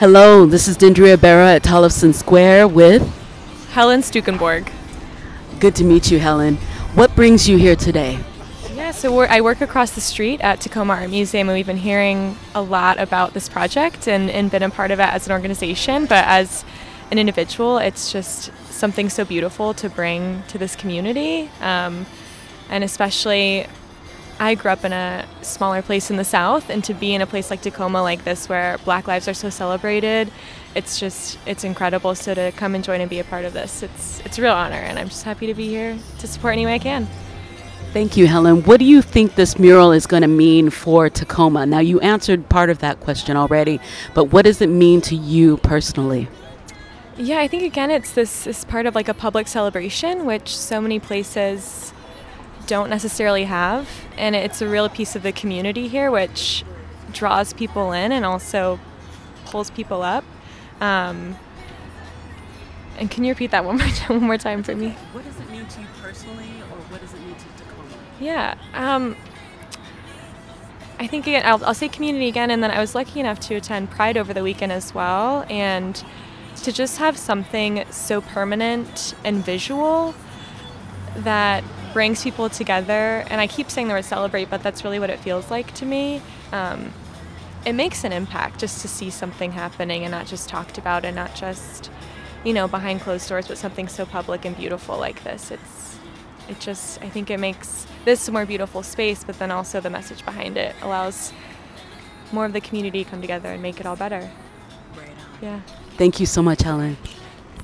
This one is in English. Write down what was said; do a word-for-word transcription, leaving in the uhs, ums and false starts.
Hello, this is Dendria Berra at Tollefson Square with. Helen Stukenborg. Good to meet you, Helen. What brings you here today? Yeah, so we're, I work across the street at Tacoma Art Museum, and we've been hearing a lot about this project and, and been a part of it as an organization. But as an individual, it's just something so beautiful to bring to this community. Um, and especially, I grew up in a smaller place in the South, and to be in a place like Tacoma like this where Black lives are so celebrated, it's just, it's incredible. So to come and join and be a part of this, it's, it's a real honor, and I'm just happy to be here to support any way I can. Thank you, Helen. What do you think this mural is going to mean for Tacoma? Now, you answered part of that question already, but what does it mean to you personally? Yeah, I think again it's this is part of like a public celebration, which so many places don't necessarily have, and it's a real piece of the community here, which draws people in and also pulls people up. Um, and can you repeat that one more time, one more time for me? What does it mean to you personally, or what does it mean to Tacoma? Yeah, um, I think again, I'll, I'll say community again, and then I was lucky enough to attend Pride over the weekend as well, and to just have something so permanent and visual that brings people together, and I keep saying the word celebrate, but that's really what it feels like to me. Um, it makes an impact just to see something happening and not just talked about and not just, you know, behind closed doors, but something so public and beautiful like this. It's, it just, I think it makes this a more beautiful space, but then also the message behind it allows more of the community to come together and make it all better. Right on. Yeah. Thank you so much, Helen.